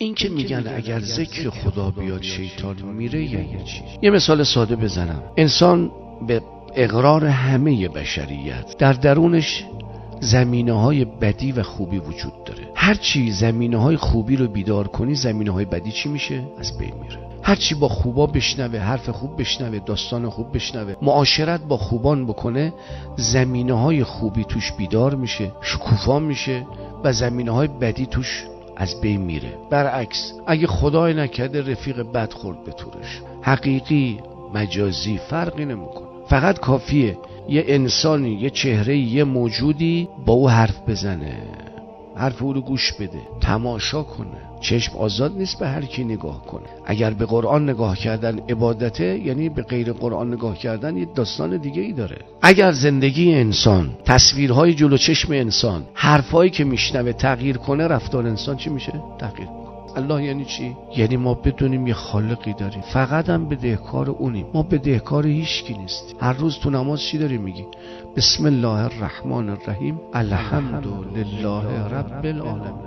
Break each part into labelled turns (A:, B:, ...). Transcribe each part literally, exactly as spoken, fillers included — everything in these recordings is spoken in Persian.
A: این که میگن اگر ذکر خدا بیاد شیطان میره یعنی چی؟ یه مثال ساده بزنم. انسان به اقرار همه بشریت در درونش زمینه‌های بدی و خوبی وجود داره. هر چی زمینه‌های خوبی رو بیدار کنی، زمینه‌های بدی چی میشه؟ از بین میره. هر چی با خوبا بشنوه، حرف خوب بشنوه، داستان خوب بشنوه، معاشرت با خوبان بکنه، زمینه‌های خوبی توش بیدار میشه، شکوفا میشه و زمینه‌های بدی توش از بین میره. برعکس اگه خدای نکرده رفیق بد خورد به تورش، حقیقی مجازی فرقی نمیکنه. فقط کافیه یه انسانی، یه چهره، یه موجودی با او حرف بزنه، حرف او رو گوش بده، تماشا کنه. چشم آزاد نیست به هر کی نگاه کنه. اگر به قرآن نگاه کردن عبادته، یعنی به غیر قرآن نگاه کردن یه داستان دیگه ای داره. اگر زندگی انسان، تصویرهای جلو چشم انسان، حرفایی که میشنوه تغییر کنه، رفتار انسان چی میشه؟ تغییر کنه. الله یعنی چی؟ یعنی ما بدونیم یه خالقی داریم، فقط هم بدهکار اونیم، ما بدهکار هیچ کی نیستیم. هر روز تو نماز چی داری میگی؟ بسم الله الرحمن الرحیم الحمد لله رب العالمین.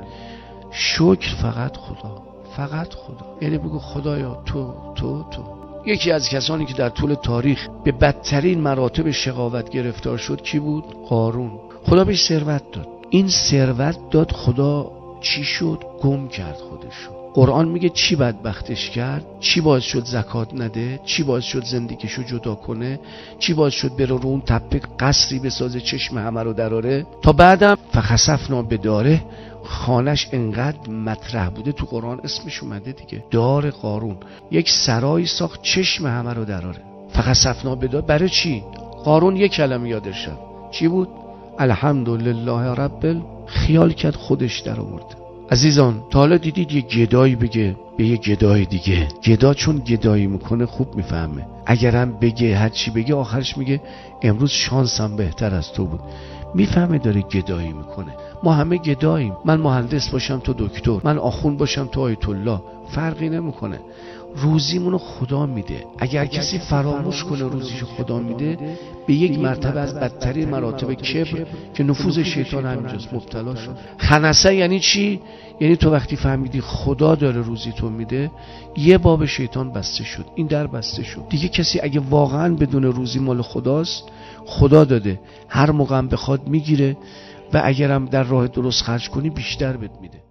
A: شکر فقط خدا، فقط خدا. یعنی بگو خدایا تو تو تو. یکی از کسانی که در طول تاریخ به بدترین مراتب شقاوت گرفتار شد کی بود؟ قارون. خدا بهش ثروت داد. این ثروت داد، خدا چی شد؟ گم کرد خودشو. قرآن میگه چی بدبختش کرد؟ چی باعث شد زکات نده؟ چی باعث شد زندگیشو جدا کنه؟ چی باعث شد بره رو اون تپه قصری بسازه چشم همه رو دراره؟ تا بعدم فخسفنا بداره، خانش انقدر مطرح بوده تو قرآن اسمش اومده دیگه، دار قارون. یک سرای ساخت چشم همه رو دراره. فخسفنا بداره برای چی؟ قارون یک کلمه یادش شد. چی بود؟ الحمدلله رب. خیال کرد خودش در آورده. عزیزان تا حالا دیدید یه گدایی بگه به یه گدای دیگه؟ گدا چون گدایی میکنه خوب میفهمه. اگرم بگه هر چی بگه آخرش میگه امروز شانسم بهتر از تو بود. میفهمه داره گدایی میکنه. ما همه گداییم. من مهندس باشم تو دکتر، من آخوند باشم تو آیت الله، فرقی نمیکنه. روزیمونو خدا میده. اگر کسی فراموش کنه روزیشو خدا میده، به یک مرتبه از بدترین مراتب کبر که نفوذ شیطان همینجاست مبتلا شد. خنثه یعنی چی؟ یعنی تو وقتی فهمیدی خدا داره روزی تو میده، یه باب شیطان بسته شد، این در بسته شد دیگه. کسی اگه واقعا بدون روزی مال خداست، خدا داده، هر موقع هم بخواد میگیره و اگرم در راه درست خرج کنی بیشتر بهت میده.